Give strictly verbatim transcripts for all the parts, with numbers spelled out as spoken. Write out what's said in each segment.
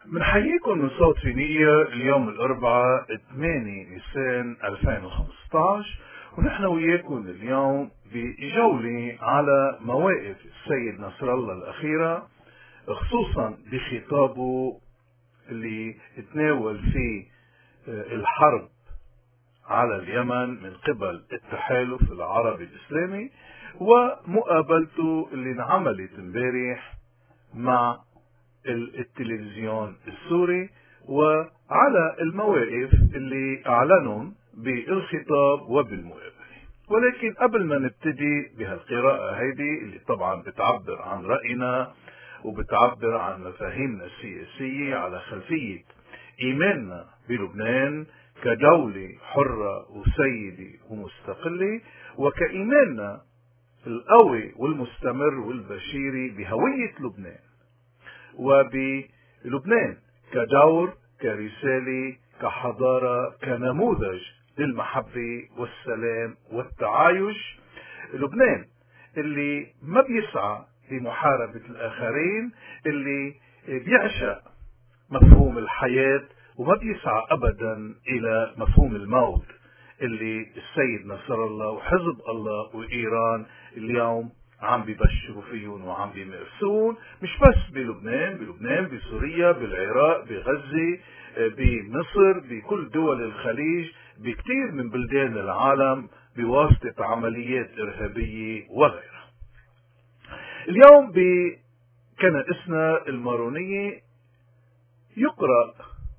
بنحييكم من صوت فينيقيا اليوم الأربعاء ثمانية نيسان ألفين وخمسة عشر، ونحن وياكم اليوم بجولة على مواقف السيد نصر الله الأخيرة، خصوصا بخطابه اللي تناول فيه الحرب على اليمن من قبل التحالف العربي الإسلامي، ومقابلته اللي انعملت امبارح مع التلفزيون السوري، وعلى المواقف اللي اعلنوا بالخطاب وبالمقابلة. ولكن قبل ما نبتدي بهالقراءة هيدي اللي طبعا بتعبر عن رأينا وبتعبر عن مفاهيمنا السياسية على خلفية إيماننا بلبنان كدولة حرة وسيدة ومستقلة، وكإيماننا القوي والمستمر والبشيري بهوية لبنان وبلبنان كدور كرسالة كحضارة كنموذج للمحبة والسلام والتعايش. لبنان اللي ما بيسعى لمحاربة الآخرين، اللي بيعشق مفهوم الحياة وما بيسعى أبدا إلى مفهوم الموت اللي السيد نصر الله وحزب الله وإيران اليوم عم بيبشروا فيهم وعم بيمارسون، مش بس بلبنان، بلبنان بسوريا بالعراق بغزة بمصر بكل دول الخليج بكثير من بلدان العالم بواسطة عمليات إرهابية وغيرها. اليوم بكنائسنا المارونية يقرأ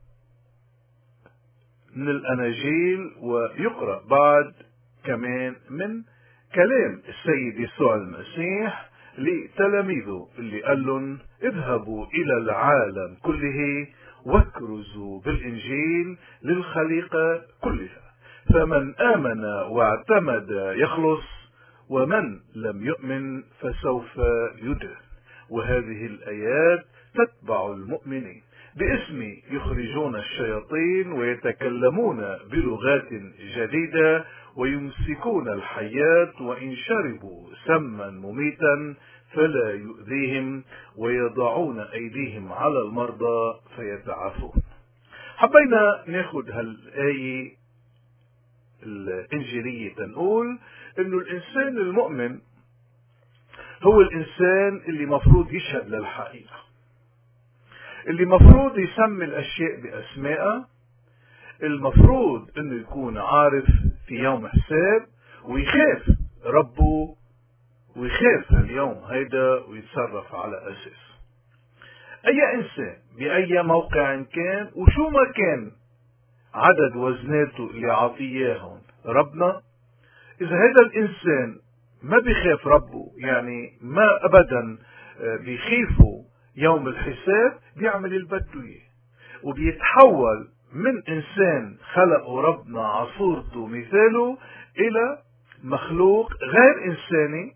من الأناجيل ويقرأ بعد كمان من كلام السيد يسوع المسيح لتلاميذه اللي قال لهم اذهبوا إلى العالم كله واكرزوا بالإنجيل للخليقة كلها، فمن آمن واعتمد يخلص ومن لم يؤمن فسوف يدان. وهذه الآيات تتبع المؤمنين، باسمي يخرجون الشياطين ويتكلمون بلغات جديدة ويمسكون الحيات وإن شربوا سما مميتا فلا يؤذيهم ويضعون أيديهم على المرضى فيتعافون. حبينا ناخد هالآية الإنجيلية تنقول إنه الإنسان المؤمن هو الإنسان اللي مفروض يشهد للحقيقة، اللي مفروض يسمي الأشياء بأسمائها، المفروض إنه يكون عارف في يوم حساب ويخاف ربه ويخاف اليوم هيدا ويتصرف على أساس. أي إنسان بأي موقع كان وشو ما كان عدد وزناته اللي عطياهم ربنا، إذا هذا الإنسان ما بيخاف ربه، يعني ما أبدا بيخيفه يوم الحساب، بيعمل اللي بده اياه وبيتحول من إنسان خلقه ربنا عصورته مثاله إلى مخلوق غير إنساني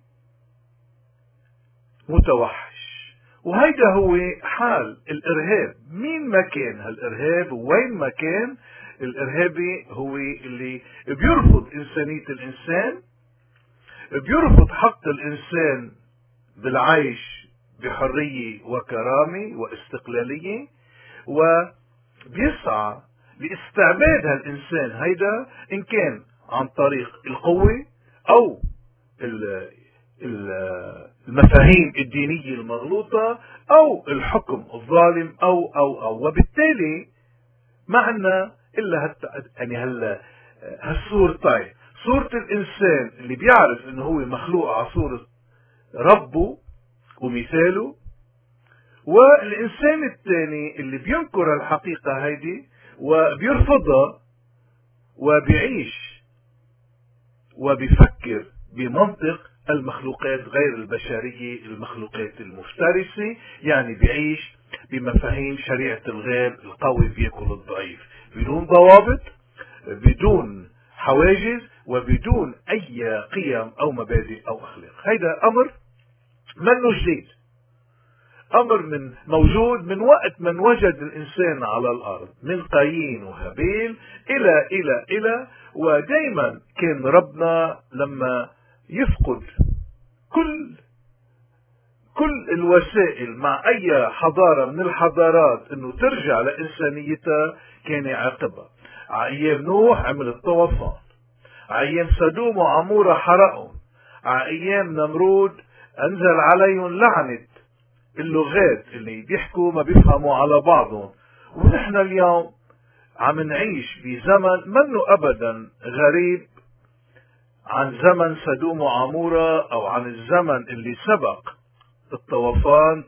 متوحش. وهيدا هو حال الإرهاب، مين ما كان هالإرهاب وين ما كان. الإرهابي هو اللي بيرفض إنسانية الإنسان، بيرفض حق الإنسان بالعيش بحرية وكرامة واستقلالية، وبيسعى لاستعباد هالإنسان هيدا إن كان عن طريق القوة أو المفاهيم الدينية المغلوطة أو الحكم الظالم أو أو أو وبالتالي ما عنا إلا هت يعني هلا هالصورتين، صورة الإنسان اللي بيعرف إنه هو مخلوق على صورة ربه ومثاله، والإنسان الثاني اللي بينكر الحقيقة هيدي وبيرفضها وبيعيش وبيفكر بمنطق المخلوقات غير البشرية، المخلوقات المفترسة، يعني بيعيش بمفاهيم شريعة الغاب، القوي بياكل الضعيف بدون ضوابط بدون حواجز وبدون أي قيم أو مبادئ أو أخلاق. هيدا أمر منه جديد، أمر من موجود من وقت من وجد الإنسان على الأرض، من قايين وهابيل إلى إلى إلى ودايما كان ربنا لما يفقد كل كل الوسائل مع اي حضارة من الحضارات انه ترجع لانسانيتها كان يعاقبها. ع ايام نوح عمل الطوفان، ع ايام سدوم وعمورة حرقهم، ع ايام نمرود انزل عليهم لعنة اللغات اللي بيحكوا ما بيفهموا على بعضهم. ونحن اليوم عم نعيش بزمن منه ابدا غريب عن زمن سدوم وعمورة او عن الزمن اللي سبق الطوفان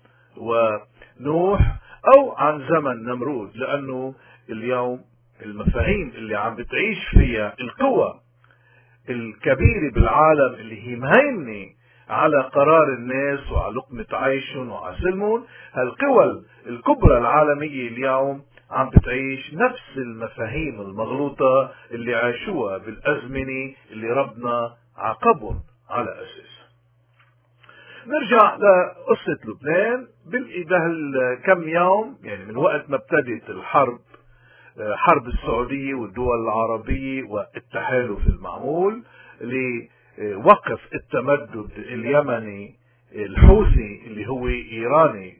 ونوح او عن زمن نمرود، لانه اليوم المفاهيم اللي عم بتعيش فيها القوى الكبيرة بالعالم اللي هي مهيمنة على قرار الناس وعلى لقمة عيشهم وعلى سلمهم، هالقوى الكبرى العالمية اليوم عم بتعيش نفس المفاهيم المغلوطة اللي عاشوها بالأزمنة اللي ربنا عاقبهم على أساسها. نرجع لقصة لبنان. بهالكم يوم يعني من وقت ما ابتدت الحرب، حرب السعودية والدول العربية والتحالف المعمول لوقف التمدد اليمني الحوثي اللي هو إيراني،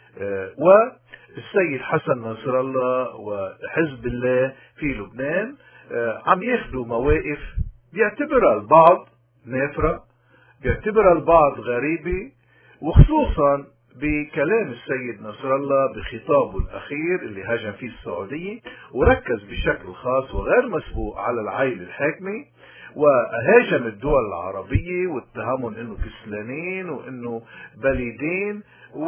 والسيد حسن نصر الله وحزب الله في لبنان عم ياخدوا مواقف بيعتبرها البعض نافرة، بيعتبرها البعض غريبة، وخصوصا بكلام السيد نصر الله بخطابه الأخير اللي هاجم فيه السعودية، وركز بشكل خاص وغير مسبوق على العائلة الحاكمة، وهاجم الدول العربية واتهمهم انه كسلانين وانه بليدين.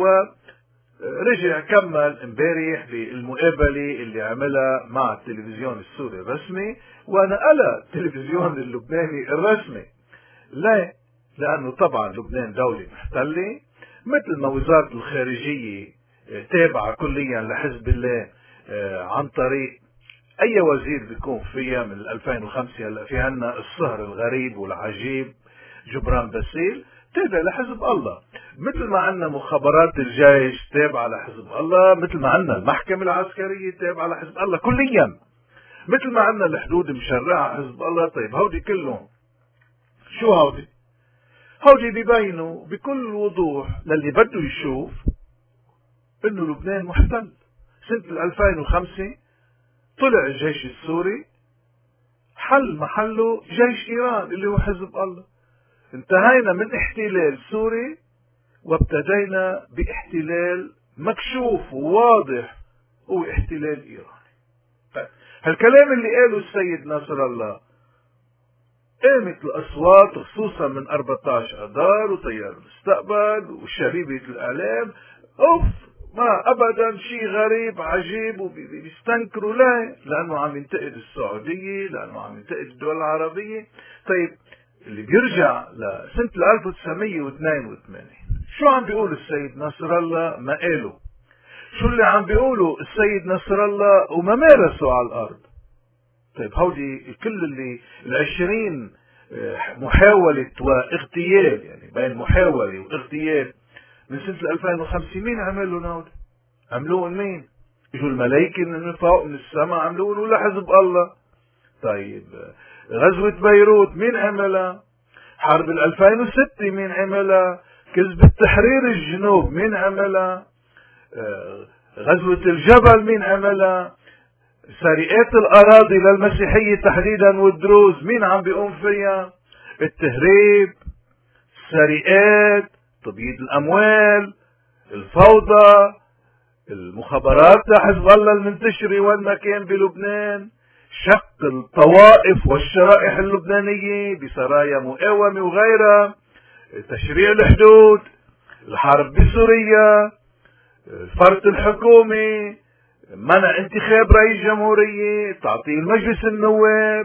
ورجع كمل امبارح بالمقابلة اللي عملها مع التلفزيون السوري الرسمي ونقلها التلفزيون اللبناني الرسمي. لا، لانه طبعا لبنان دولة محتلة، مثل ما وزارة الخارجية تابعة كليا لحزب الله عن طريق اي وزير بيكون فيها من ألفين وخمسة. هلا في عنا الصهر الغريب والعجيب جبران باسيل تابع لحزب الله، مثل ما عنا مخابرات الجيش تابعة لحزب الله، مثل ما عنا المحكمة العسكرية تابعة لحزب الله كليا، مثل ما عنا الحدود مشرعة حزب الله. طيب هودي كلهم شو هودي؟ هودي بيبينوا بكل وضوح للي بده يشوف انه لبنان محتل. سنة ألفين وخمسة طلع الجيش السوري، حل محله جيش ايران اللي هو حزب الله. انتهينا من احتلال سوري وابتدينا باحتلال مكشوف وواضح هو احتلال ايراني. طيب هالكلام اللي قاله السيد نصر الله قامت الأصوات خصوصا من أربعة عشر أذار وتيار المستقبل وشبيبة الإعلام، أوف ما أبدا شيء غريب عجيب، وبيستنكروا له لأنه عم ينتقد السعودية، لأنه عم ينتقد الدول العربية. طيب اللي بيرجع لسنة ألف وتسعمية واثنين وثمانين شو عم بيقول السيد نصر الله ما قاله؟ شو اللي عم بيقوله السيد نصر الله وما مارسوا على الأرض؟ طيب هودي كل اللي العشرين محاولة واغتيال، يعني بين محاولة واغتيال من سنة ألفين وخمسة، مين عملوا هودي؟ عملوهم مين؟ اجوا الملائكة من فوق من السماء عملوهم ولا حزب الله؟ طيب غزوة بيروت مين عملها؟ حرب ألفين وستة مين عملها؟ كذبة تحرير الجنوب مين عملها؟ غزوة الجبل مين عملها؟ سرقات الأراضي للمسيحية تحديدا والدروز مين عم بيقوم فيها؟ التهريب، السرقات، تبييض الأموال، الفوضى، المخابرات حزب الله المنتشرة وين ما كان بلبنان، شق الطوائف والشرائح اللبنانية بسرايا مقاومة وغيرها، تشريع الحدود، الحرب بسوريا، فرط الحكومة، منع انتخاب رئيس جمهورية، تعطيل مجلس النواب،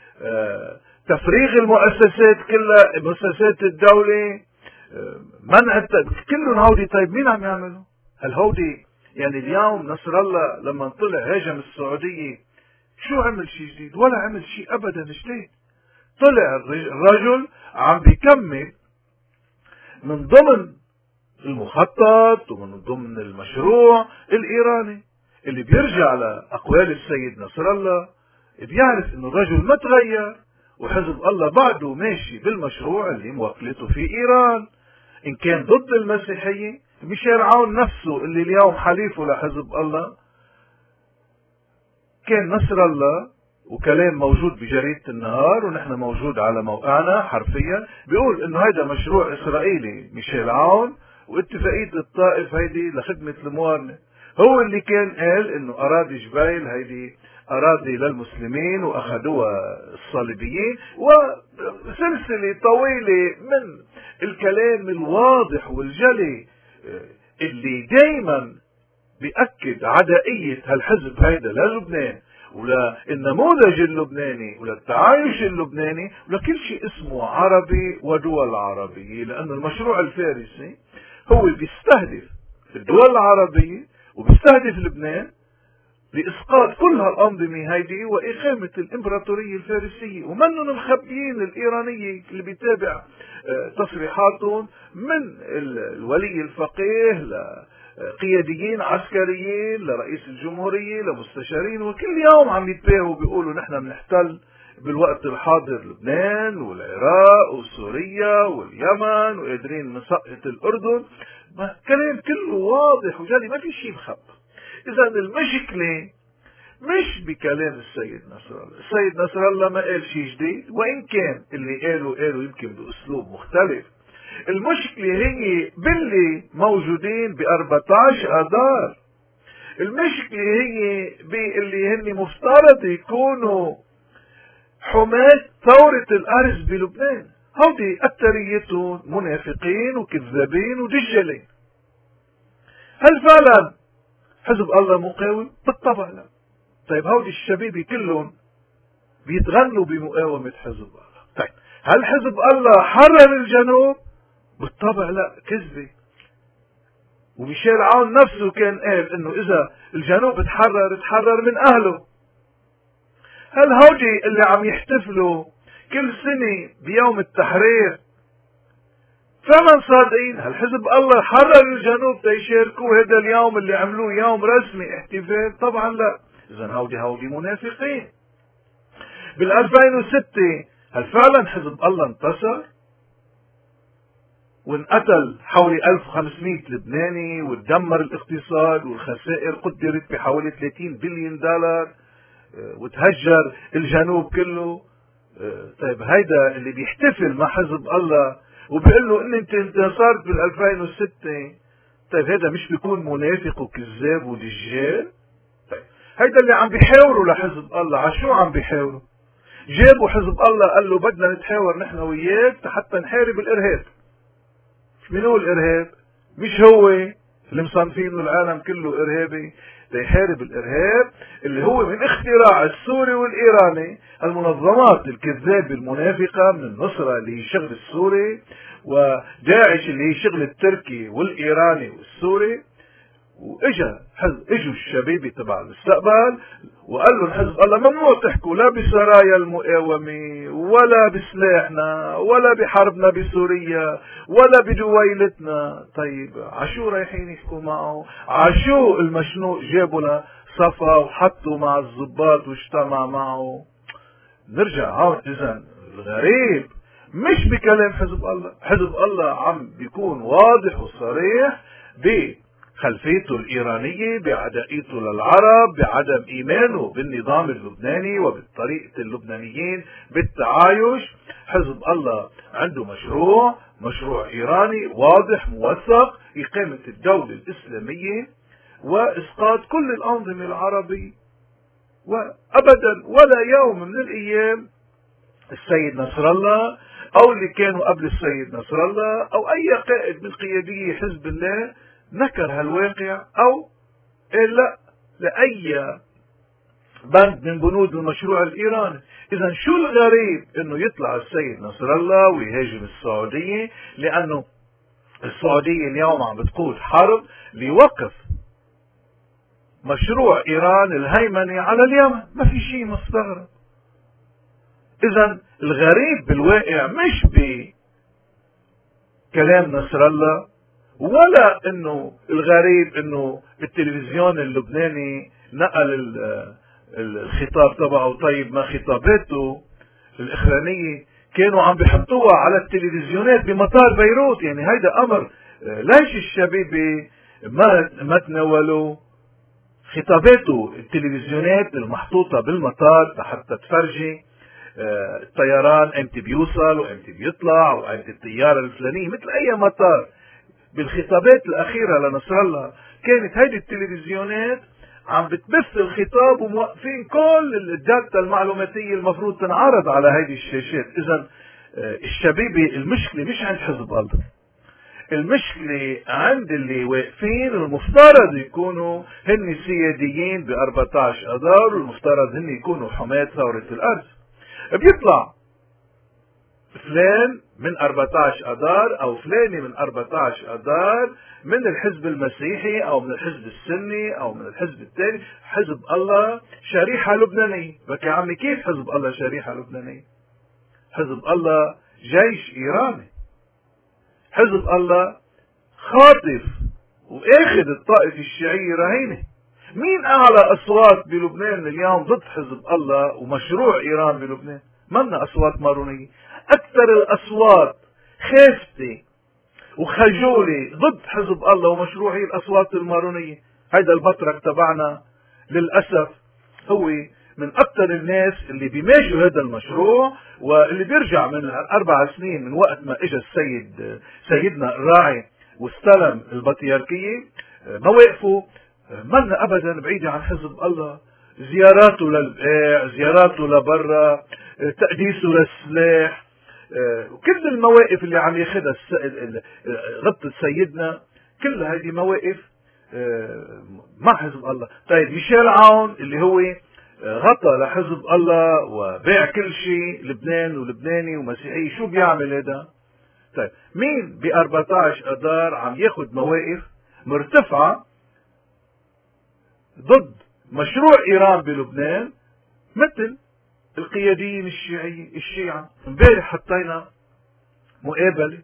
تفريغ المؤسسات كلها مؤسسات الدولة، منع كلهم هودي. طيب مين عم يعملوا؟ هل هودي يعني اليوم نصر الله لما طلع هاجم السعودية شو عمل شيء جديد؟ ولا عمل شيء ابدا جديد. طلع الرجل عم بيكمل من ضمن المخطط ومن ضمن المشروع الإيراني اللي بيرجع لأقوال السيد نصر الله، بيعرف انه الرجل ما تغير وحزب الله بعده ماشي بالمشروع اللي موكلته في إيران. إن كان ضد المسيحية. ميشيل عون نفسه اللي اليوم حليفه لحزب الله كان نصر الله، وكلام موجود بجريدة النهار ونحن موجود على موقعنا حرفيا، بيقول انه هذا مشروع اسرائيلي ميشيل عون، واتفاقية الطائف هيدي لخدمة الموارنة. هو اللي كان قال انه اراضي جبيل هيدي اراضي للمسلمين واخذوها الصليبيين، وسلسلة طويلة من الكلام الواضح والجلي اللي دايما بيأكد عدائية هالحزب هيدا للبنان ولا النموذج اللبناني ولا التعايش اللبناني ولا كل شيء اسمه عربي ودول عربية، لأن المشروع الفارسي هو بيستهدف الدول العربية وبيستهدف لبنان لإسقاط كل هالأنظمة هيدي وإقامة الإمبراطورية الفارسية. ومنهم مخبيين الإيرانية اللي بيتابع تصريحاتهم من الولي الفقيه لقياديين عسكريين لرئيس الجمهورية لمستشارين، وكل يوم عم يتباهوا بيقولوا نحن بنحتل بالوقت الحاضر لبنان والعراق وسوريا واليمن وقادرين نسقط الأردن. كلام كله واضح وجلي، ما في شيء مخبى. إذا المشكلة مش بكلام السيد نصر الله. السيد نصر الله ما قال شيء جديد، وإن كان اللي قالوا قالوا يمكن بأسلوب مختلف. المشكلة هي باللي موجودين ب أربعة عشر آذار. المشكلة هي باللي هن مفترض يكونوا حماة ثورة الأرز بلبنان. هودي أكتريتهم منافقين وكذابين ودجالين. هل فعلا حزب الله مقاوم؟ بالطبع لا. طيب هودي الشبيبة كلهم بيتغنوا بمقاومة حزب الله. طيب هل حزب الله حرر الجنوب؟ بالطبع لا، كذبة. وميشيل عون نفسه كان قال انه اذا الجنوب تحرر تحرر من اهله. هل هودي اللي عم يحتفلوا كل سنة بيوم التحرير فمن صادقين؟ هل حزب الله حرر الجنوب تيشاركوا هذا اليوم اللي عملوه يوم رسمي احتفال؟ طبعا لا. اذا هودي هودي منافقين. بال ألفين وستة هل فعلا حزب الله انتصر وانقتل حوالي ألف وخمسمئة لبناني وتدمر الاقتصاد والخسائر قدرت بحوالي ثلاثين بليون دولار وتهجر الجنوب كله؟ طيب هيدا اللي بيحتفل مع حزب الله وبيقول له ان انت انتصرت بال ألفين وستة، طيب هذا مش بيكون منافق وكذاب ودجال؟ طيب هيدا اللي عم بيحاوروا لحزب الله. عشو عم بيحاوروا؟ جابوا حزب الله قال له بدنا نتحاور نحن وياك حتى نحارب الارهاب. مين هو الارهاب؟ مش هو اللي مصنفينه العالم كله ارهابي؟ ليحارب الارهاب اللي هو من اختراع السوري والايراني، المنظمات الكذابه المنافقه من النصره اللي هي شغل السوري، وداعش اللي هي شغل التركي والايراني والسوري. واجا اجوا الشبيبه تبع المستقبل وقال لهم حزب الله ممنوع تحكوا لا بسرايا المقاومه ولا بسلاحنا ولا بحربنا بسوريا ولا بدويلتنا. طيب عشو رايحين يحكوا معه؟ عشو المشنوق جابوا له صفا وحطوا مع الضباط واجتمع معه؟ نرجع هون. اذا الغريب مش بكلام حزب الله. حزب الله عم بيكون واضح وصريح ب خلفيته الإيرانية، بعدائيته للعرب، بعدم إيمانه بالنظام اللبناني وبالطريقة اللبنانيين بالتعايش. حزب الله عنده مشروع مشروع إيراني واضح موثق، إقامة الدولة الإسلامية وإسقاط كل الأنظمة العربية. وأبدا ولا يوم من الأيام السيد نصر الله أو اللي كانوا قبل السيد نصر الله أو أي قائد من قيادي حزب الله نكر هالواقع او لا لأي بند من بنود المشروع الإيراني. إذا شو الغريب انه يطلع السيد نصر الله ويهاجم السعودية؟ لأنه السعودية اليوم عم بتقود حرب لوقف مشروع إيران الهيمنة على اليمن. ما في شيء مستغرب. إذا الغريب بالواقع مش بكلام نصر الله، ولا انه الغريب انه التلفزيون اللبناني نقل الخطاب تبعه طيب ما خطاباته الاخرانية كانوا عم بيحطوها على التلفزيونات بمطار بيروت. يعني هيدا امر ليش الشبيبة ما ما تناولوا خطاباته التلفزيونات المحطوطة بالمطار حتى تفرجي الطيران امتى بيوصل وامتى بيطلع وامتى الطيارة الفلانية، مثل اي مطار. بالخطابات الاخيرة لنصر الله كانت هيدي التلفزيونات عم بتبث الخطاب وموقفين كل الداتا المعلوماتية المفروض تنعرض على هيدي الشاشات. اذا الشبيبة المشكلة مش عند حزب الله، المشكلة عند اللي واقفين المفترض يكونوا هن سياديين ب أربعة عشر اذار، والمفترض هن يكونوا حماة ثورة الارض. بيطلع فلان من أربعة عشر اذار او فلانة من أربعة عشر اذار من الحزب المسيحي او من الحزب السني او من الحزب الثاني. حزب الله شريحة لبنانية. بك يا عمي كيف حزب الله شريحة لبنانية؟ حزب الله جيش ايراني. حزب الله خاطف واخذ الطائفة الشيعية رهينة. مين اعلى اصوات بلبنان اليوم ضد حزب الله ومشروع ايران بلبنان؟ منا اصوات مارونية. اكثر الاصوات خافتة وخجولة ضد حزب الله ومشروعه الاصوات المارونية. هيدا البطرك تبعنا للأسف هو من اكثر الناس اللي بيماشوا هذا المشروع، واللي بيرجع من اربع سنين من وقت ما اجى السيد سيدنا الراعي واستلم البطياركية. مواقفه منا ابدا بعيدة عن حزب الله. زياراته للبقاع، زياراته لبرا، تقديسه للسلاح، كل المواقف اللي عم ياخذها غبطة سيدنا، كل هذه مواقف مع حزب الله. طيب ميشيل عون اللي هو غطى لحزب الله وباع كل شيء لبنان ولبناني ومسيحي، شو بيعمل هذا؟ طيب مين ب أربعة عشر اذار عم ياخذ مواقف مرتفعة ضد مشروع ايران بلبنان مثل القياديين الشيعيين الشيعة؟ امبارح حطينا مقابلة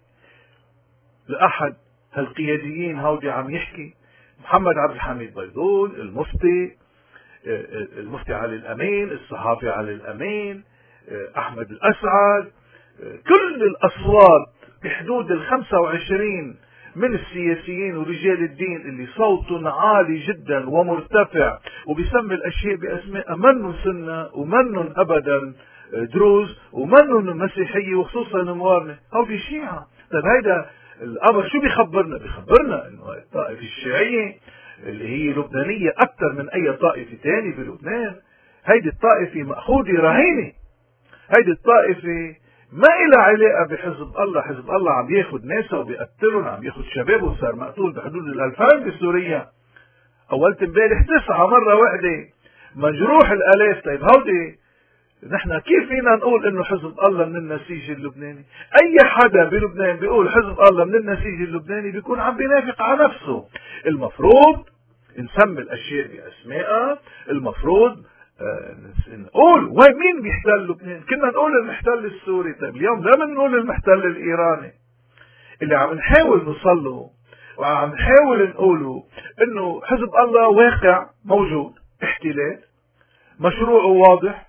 لأحد هالقياديين هودي عم يحكي، محمد عبد الحميد بيضون، المفتي المفتي علي الأمين، الصحافي علي الأمين، أحمد الأسعد، كل الأصوات بحدود الخمسة وعشرين من السياسيين ورجال الدين اللي صوتهم عالي جدا ومرتفع وبيسمي الأشياء بأسماء، منن سنة ومنن أبدا دروز ومنن مسيحية وخصوصا موارنة، أو في شيعة. طيب هيدا الأمر شو بيخبرنا؟ بيخبرنا إنه الطائفة الشيعية اللي هي لبنانية أكثر من أي طائفة تاني بلبنان، هيدي الطائفة مأخوذة رهينة. هيدي الطائفة ما إلها علاقة بحزب الله. حزب الله عم ياخد ناسا وبيقتلهم، عم ياخد شباب وصار مقتول بحدود الألفين بسوريا. أولت امبارح تسعة مرة واحدة، مجروح الآلاف. طيب هودي نحن كيف فينا نقول إنه حزب الله من النسيج اللبناني؟ أي حدا بلبنان بيقول حزب الله من النسيج اللبناني بيكون عم بينافق على نفسه. المفروض نسمي الأشياء بأسمائها. المفروض نقول وين مين بيحتل لبنان. كنا نقول المحتل السوري، طيب اليوم لا نقول المحتل الإيراني. اللي عم نحاول نوصله وعم نحاول نقوله إنه حزب الله واقع موجود، احتلال، مشروعه واضح،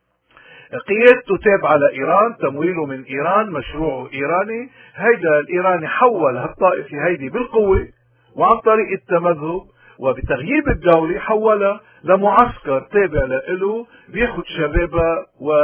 قيادته تابعة لإيران، تمويله من إيران، مشروعه إيراني. هيدا الإيراني حول هالطائفة هيدي بالقوة وعن طريق التمذهب وبتغييب الدولة حولها لمعسكر تابع له بياخد شبابها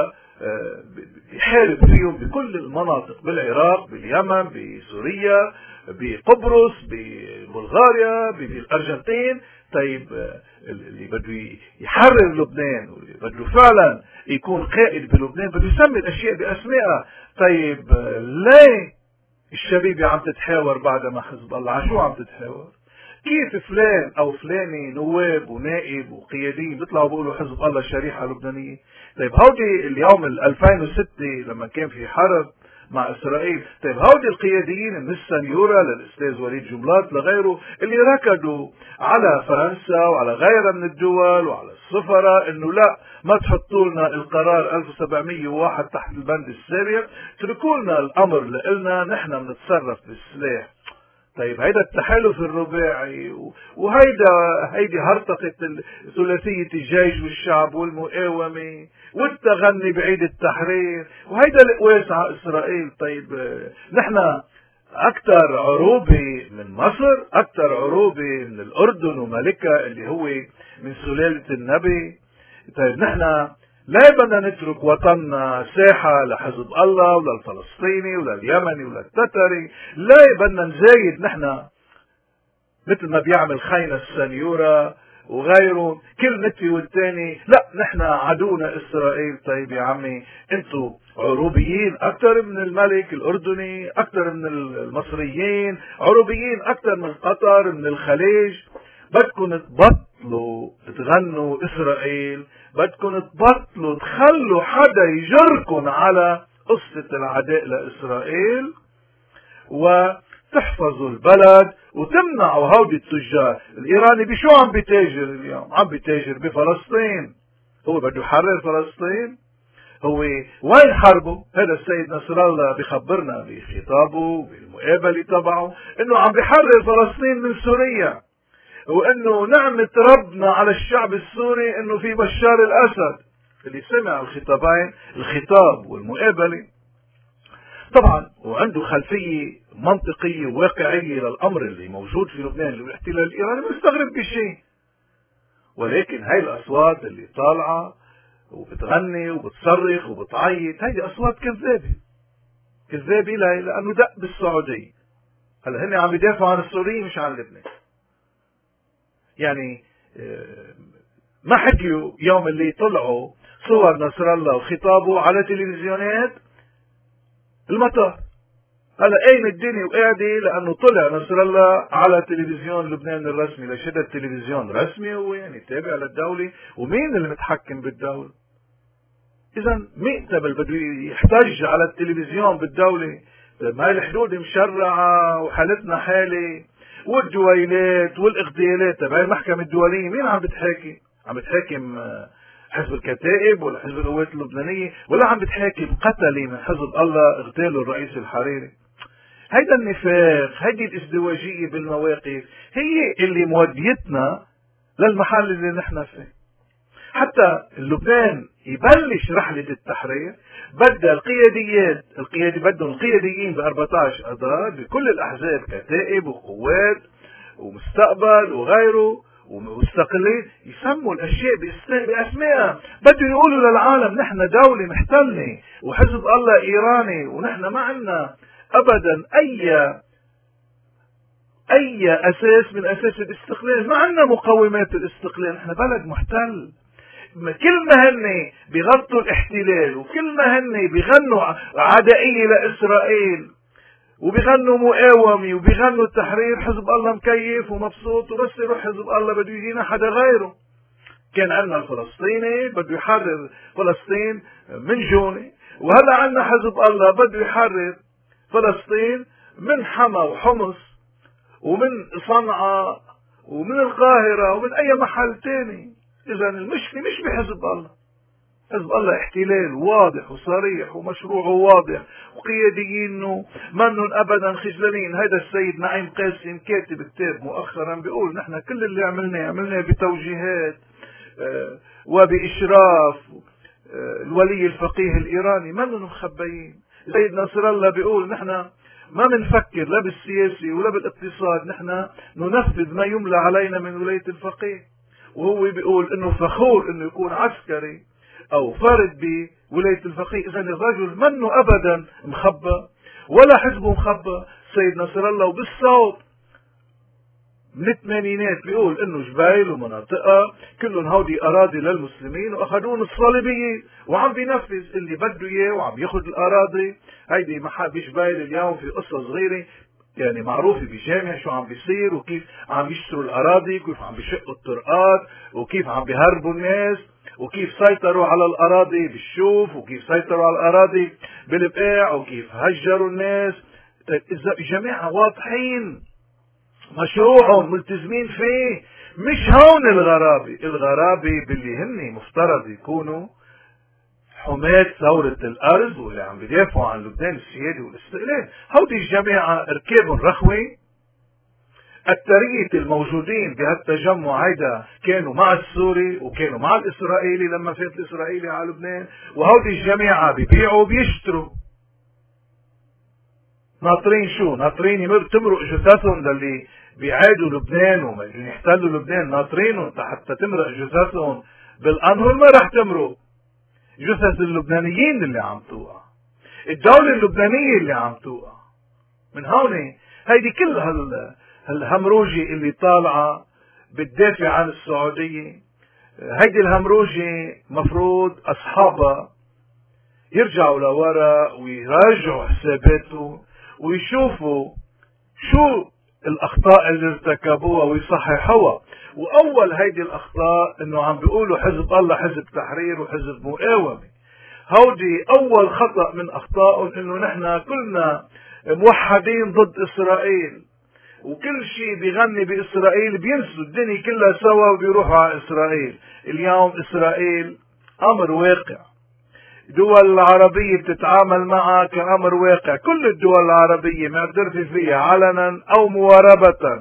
وبيحارب فيهم بكل المناطق، بالعراق، باليمن، بسوريا، بقبرص، ببلغاريا، بالأرجنتين. طيب اللي بده يحرر لبنان واللي بده فعلا يكون قائد بلبنان بده يسمي الأشياء بأسمائها. طيب ليه الشبيبة عم تتحاور بعد ما حزب الله؟ عشو عم تتحاور؟ كيف فلان او فلاني نواب ونائب وقياديين بيطلعوا بيقولوا حزب الله شريحة لبنانية؟ طيب هودي اليوم ألفين وستة لما كان في حرب مع اسرائيل، طيب هودي القياديين من السنيورة للاستاذ وليد جملات لغيره اللي ركضوا على فرنسا وعلى غيرها من الدول وعلى السفراء انه لا ما تحطوا لنا القرار ألف وسبعمية وواحد تحت البند السابق، اتركوا لنا الامر لنا، نحن بنتصرف بالسلاح. طيب هيدا التحالف الرباعي وهيدا هيدي هرطقة ثلاثية الجيش والشعب والمقاومة والتغني بعيد التحرير وهيدا القواس على إسرائيل. طيب نحن أكثر عروبة من مصر، أكثر عروبة من الأردن وملكة اللي هو من سلالة النبي. طيب نحن لا بدنا نترك وطننا ساحة لحزب الله ولا الفلسطيني ولا اليمني ولا التتري، لا بدنا نزايد نحن مثل ما بيعمل خينا السنيورة وغيره كل نتفي والتاني، لا نحن عدونا إسرائيل. طيب يا عمي انتوا عروبيين أكثر من الملك الأردني، أكثر من المصريين، عروبيين أكثر من قطر من الخليج. بدكم تبطلوا تغنوا إسرائيل، بدكم تبطلوا تخلوا حدا يجركم على قصة العداء لإسرائيل وتحفظوا البلد وتمنعوا هودي التجار. الإيراني بشو عم بيتاجر اليوم؟ عم بيتاجر بفلسطين. هو بده يحرر فلسطين؟ هو وين حربه؟ هذا السيد نصر الله بخبرنا بخطابه بالمقابلة تبعه انه عم بيحرر فلسطين من سوريا، وانه نعمة ربنا على الشعب السوري انه في بشار الاسد. اللي سمع الخطابين الخطاب والمقابلة طبعا وعنده خلفية منطقية وواقعية للامر اللي موجود في لبنان اللي هو الاحتلال الايراني مستغرب بشيء. ولكن هاي الاصوات اللي طالعة وبتغني وبتصرخ وبتعيط هيدي اصوات كذابة كذابة لانه دق بالسعودية. هلا هن عم يدافعوا عن السوريين مش عن لبنان. يعني ما حكيوا يوم اللي طلعوا صور نصر الله وخطابه على تلفزيونات المطار. هلا قايم الدنيا وقاعدة لانه طلع نصر الله على تلفزيون لبنان الرسمي لشدة تلفزيون رسمي هو يعني تابع للدولة. ومين اللي متحكم بالدولة؟ اذا مين تبل بده يحتج على التلفزيون بالدولة؟ ما هي الحدود مشرعة وحالتنا حالة والدويلات والاغتيالات تبع المحكمة الدولية مين عم بتحاكي؟ عم بتحاكم حزب الكتائب ولا حزب القوات اللبنانية ولا عم بتحاكم قتلة من حزب الله اغتالوا الرئيس الحريري؟ هيدا النفاق هيدي الازدواجية بالمواقف هي اللي موديتنا للمحل اللي نحن فيه. حتى لبنان يبلش رحلة التحرير بدأ القياديات القيادي بدهم القياديين ب أربعة عشر اذار بكل الاحزاب كتائب وقوات ومستقبل وغيره ومستقلين يسموا الاشياء باسمائها. بدهم يقولوا للعالم نحن دولة محتلة وحزب الله ايراني ونحن ما عنا ابدا اي اي اساس من اساس الاستقلال، ما عنا مقومات الاستقلال، نحن بلد محتل. كل ما هن بيغطوا الاحتلال وكل ما هن بيغنوا عدائية لإسرائيل وبيغنوا مقاومة وبيغنوا التحرير حزب الله مكيف ومبسوط وبس يروح حزب الله بده يجينا حدا غيره. كان عندنا الفلسطيني بده يحرر فلسطين من جوني، وهلا عندنا حزب الله بده يحرر فلسطين من حما وحمص ومن صنعاء ومن القاهرة ومن أي محل تاني. إذا المشكلة مش بحزب الله. حزب الله احتلال واضح وصريح ومشروعه واضح وقياديينه منن أبدا خجلانين. هذا السيد نعيم قاسم كاتب كتاب مؤخرا بيقول نحن كل اللي عملناه عملناه بتوجيهات آه وبإشراف آه الولي الفقيه الإيراني منن مخبيين. سيد نصر الله بيقول نحن ما منفكر لا بالسياسي ولا بالاقتصاد، نحن ننفذ ما يملى علينا من ولاية الفقيه. وهو بيقول انه فخور انه يكون عسكري او فرد بولاية الفقيه. اذا الرجل منه ابدا مخبى ولا حزبه مخبى. سيد نصر الله وبالصوت من الثمانينات بيقول انه جبيل ومناطقها كلهم هودي اراضي للمسلمين واخذون الصليبيين، وعم بينفذ اللي بده اياه وعم ياخذ الاراضي. هيدي بجبيل اليوم في قصة صغيرة يعني معروفة بجامع شو عم بيصير وكيف عم يشتروا الأراضي وكيف عم بيشقوا الطرقات وكيف عم بيهربوا الناس وكيف سيطروا على الأراضي بالشوف وكيف سيطروا على الأراضي بالبقاع وكيف هجروا الناس. إذا جماعة واضحين مشروعهم ملتزمين فيه، مش هون الغرابة. الغرابة باللي هن مفترض يكونوا حماة ثورة الأرض واللي عم بيدافعوا عن لبنان السيادي والاستقلال. هودي الجماعة اركابهم رخوة الأكثرية الموجودين بهالتجمع هيدا كانوا مع السوري وكانوا مع الإسرائيلي لما فات الإسرائيلي على لبنان، وهودي الجماعة بيبيعوا وبيشتروا. ناطرين شو؟ ناطرين يمر تمرق جثثهم للي بيعادوا لبنان ويحتلوا لبنان، ناطرينهم حتى تمرق جثثهم بالأنهر. ما رح تمرق جثث اللبنانيين اللي عم توقع، الدولة اللبنانية اللي عم توقع. من هون هيدي كل هال هالهمروجي اللي طالعة بتدافع عن السعودية، هيدي الهمروجي مفروض أصحابها يرجعوا لورا ويراجعوا حساباته ويشوفوا شو الأخطاء اللي ارتكبوها ويصححوها. وأول هيدي الأخطاء إنه عم بيقولوا حزب الله حزب تحرير وحزب مقاومة. هودي أول خطأ من أخطائهم، إنه نحن كلنا موحدين ضد إسرائيل، وكل شيء بيغني بإسرائيل بينسوا الدنيا كلها سوا وبيروحوا على إسرائيل. اليوم إسرائيل أمر واقع، دول العربية بتتعامل معها كأمر واقع. كل الدول العربية معترفة فيها علنا أو مواربة.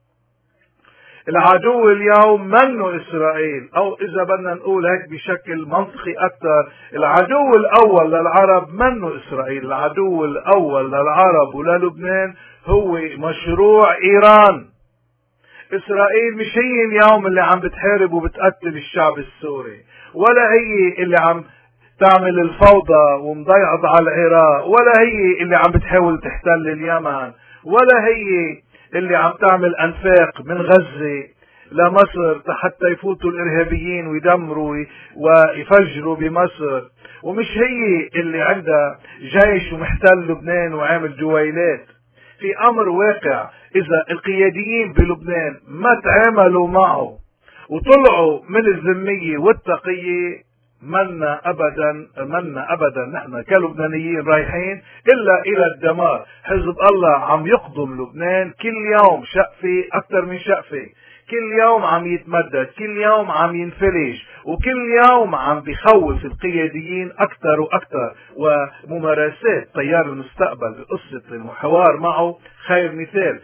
العدو اليوم منه إسرائيل، أو إذا بدنا نقول هيك بشكل منطقي أكثر، العدو الأول للعرب منه إسرائيل. العدو الأول للعرب وللبنان هو مشروع إيران. إسرائيل مش هي اليوم اللي عم بتحارب وبتقتل الشعب السوري، ولا هي اللي عم تعمل الفوضى ومضيعض على العراق، ولا هي اللي عم بتحاول تحتل اليمن، ولا هي اللي عم تعمل أنفاق من غزة لمصر حتى يفوتوا الإرهابيين ويدمروا ويفجروا بمصر، ومش هي اللي عندها جيش ومحتل لبنان وعامل جويلات. في أمر واقع، إذا القياديين بلبنان ما تعاملوا معه وطلعوا من الذمية والتقية، منا أبدا منا أبدا نحن كلبنانيين رايحين إلا إلى الدمار. حزب الله عم يقضم لبنان كل يوم شقفة أكثر من شقفة، كل يوم عم يتمدد، كل يوم عم ينفلج، وكل يوم عم بخوف القياديين أكثر وأكثر. وممارسات تيار المستقبل بقصة الحوار معه خير مثال.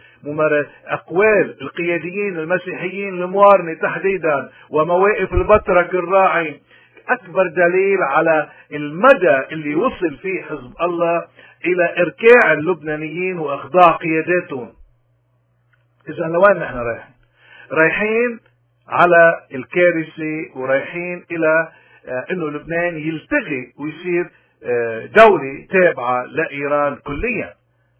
أقوال القياديين المسيحيين الموارنة تحديدا ومواقف البطرك الراعي أكبر دليل على المدى اللي وصل فيه حزب الله إلى إركاع اللبنانيين وإخضاع قياداتهم. إذا لوين نحن رايحين؟ رايحين على الكارثة، ورايحين إلى إنه لبنان يلتغي ويصير دولة تابعة لإيران كليا.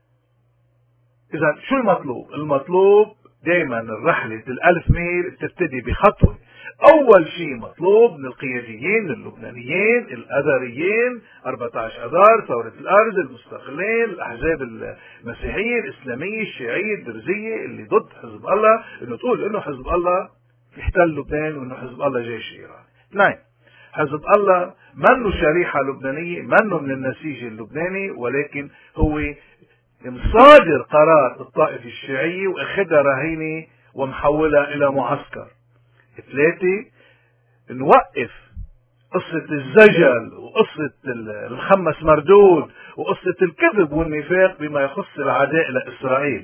إذا شو المطلوب؟ المطلوب دائما الرحلة الألف ميل بتبتدي بخطوة. أول شيء مطلوب من القياديين اللبنانيين الأذريين، أربعة عشر أذار، ثورة الأرز، المستقلين، الأحزاب المسيحية الإسلامية الشيعية الدرزية اللي ضد حزب الله، إنه تقول إنه حزب الله يحتل لبنان وإنه حزب الله جيش إيران. اثنين، حزب الله منه شريحة لبنانية، منه من النسيج اللبناني، ولكن هو مصادر قرار الطائفة الشيعية وأخذها رهينة ومحولها إلى معسكر. ثلاثة، نوقف قصة الزجل وقصة المخمس مردود وقصة الكذب والنفاق بما يخص العداء لإسرائيل.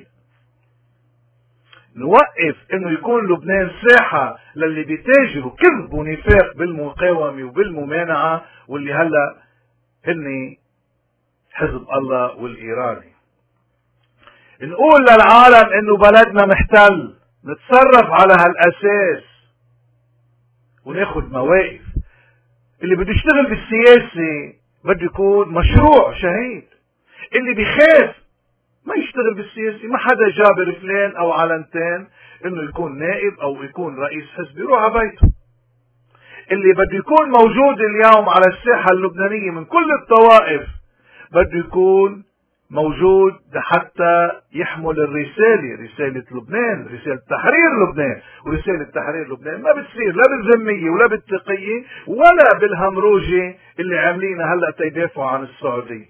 نوقف انه يكون لبنان ساحة للي بيتاجروا كذب ونفاق بالمقاومة وبالممانعة، واللي هلا هن حزب الله والإيراني. نقول للعالم انه بلدنا محتل، نتصرف على هالأساس وناخد مواقف. اللي بده يشتغل بالسياسة بده يكون مشروع شهيد. اللي بيخاف ما يشتغل بالسياسة، ما حدا جابر فلان او علنتين انه يكون نائب او يكون رئيس حزب، يروح على بيته. اللي بده يكون موجود اليوم على الساحة اللبنانية من كل الطوائف بده يكون موجود حتى يحمل الرسالة، رسالة لبنان، رسالة تحرير لبنان. ورسالة تحرير لبنان ما بتصير لا بالذمية ولا بالتقية ولا بالهمروجة اللي عاملينها هلا تيدافعوا عن السعودية.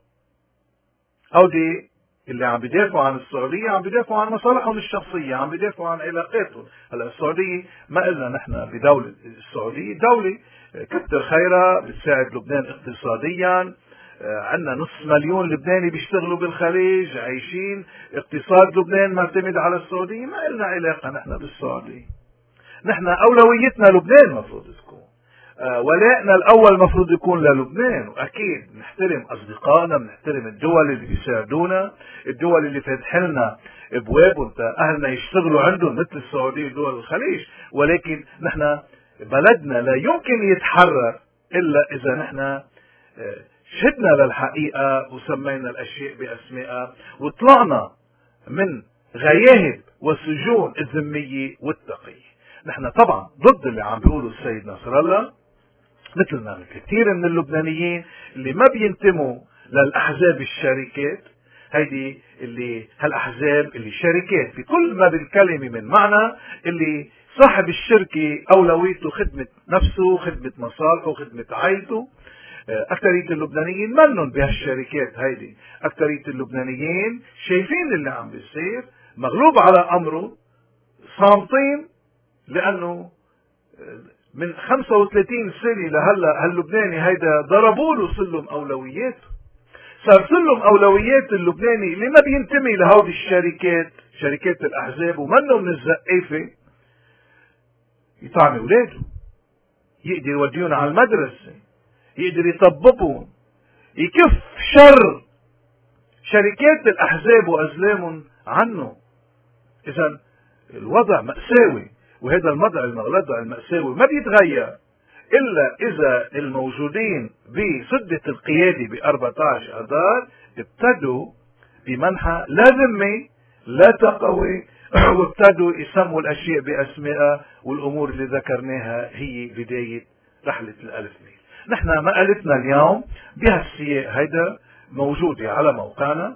هودي اللي عم بيدافعوا عن السعودية عم بيدافعوا عن مصالحهم الشخصية، عم بيدافعوا عن علاقاتهم. هلا السعودية ما قلنا نحن بدولة السعودية، دولة كتر خيرها بتساعد لبنان اقتصاديا، عندنا نص مليون لبناني بيشتغلوا بالخليج عايشين، اقتصاد لبنان معتمد على السعودية. ما لنا علاقة نحن بالسعودية، نحن أولويتنا لبنان مفروض تكون، ولائنا الأول مفروض يكون للبنان. وأكيد نحترم أصدقائنا، نحترم الدول اللي بيساعدونا، الدول اللي فاتح لنا ابواب اهلنا يشتغلوا عندهم مثل السعوديه ودول الخليج، ولكن نحن بلدنا لا يمكن يتحرر الا اذا نحن شهدنا للحقيقه وسمينا الاشياء باسمائها وطلعنا من غياهب وسجون الذميه والتقيه. نحن طبعا ضد اللي عم بيقوله السيد نصر الله، مثل ما كثير من اللبنانيين اللي ما بينتموا للاحزاب الشركات، هيدي اللي هالاحزاب اللي شركات بكل ما بالكلمه من معنى، اللي صاحب الشركه اولويته خدمه نفسه، خدمه مصالحه، خدمه عائلته. اكثريه اللبنانيين منن بهالشركات هيدي، اكثريه اللبنانيين شايفين اللي عم بيصير، مغلوب على امره، صامتين، لانه من خمسة وثلاثين سنه لهلا هاللبناني هيدا ضربوا له سلم اولوياته، صار سلم اولويات اللبناني اللي ما بينتمي لهودي الشركات، شركات الاحزاب، ومنه من الزقافه، يطعم اولاده، يقدر يوديهم على المدرسه، يقدر يطببهم، يكف شر شركات الاحزاب وازلامهم عنه. اذا الوضع مأساوي، وهذا الوضع الوضع المأساوي ما بيتغير إلا إذا الموجودين بسدة القيادة ب أربعة عشر أذار ابتدوا بمنحى لا ذمة لا تقوي، وابتدوا يسموا الأشياء بأسمائها، والأمور اللي ذكرناها هي بداية رحلة الألف ميل. نحن مقالتنا اليوم بهالسياق هيدا موجودة على موقعنا،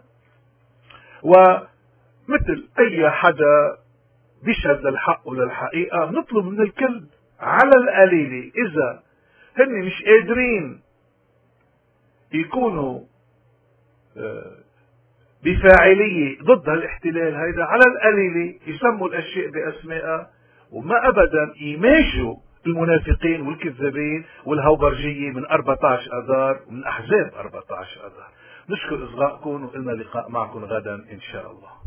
ومثل أي حدا بيشهد للحق وللحقيقة نطلب من الكل على القليلة إذا هن مش قادرين يكونوا بفاعلية ضد هالاحتلال هيدا، على القليلة يسموا الأشياء بأسمائها، وما أبدا يماشوا المنافقين والكذابين والهوبرجية من أربعة عشر أذار ومن أحزاب أربعة عشر أذار. نشكر إصغائكم، وإلنا لقاء معكم غدا إن شاء الله.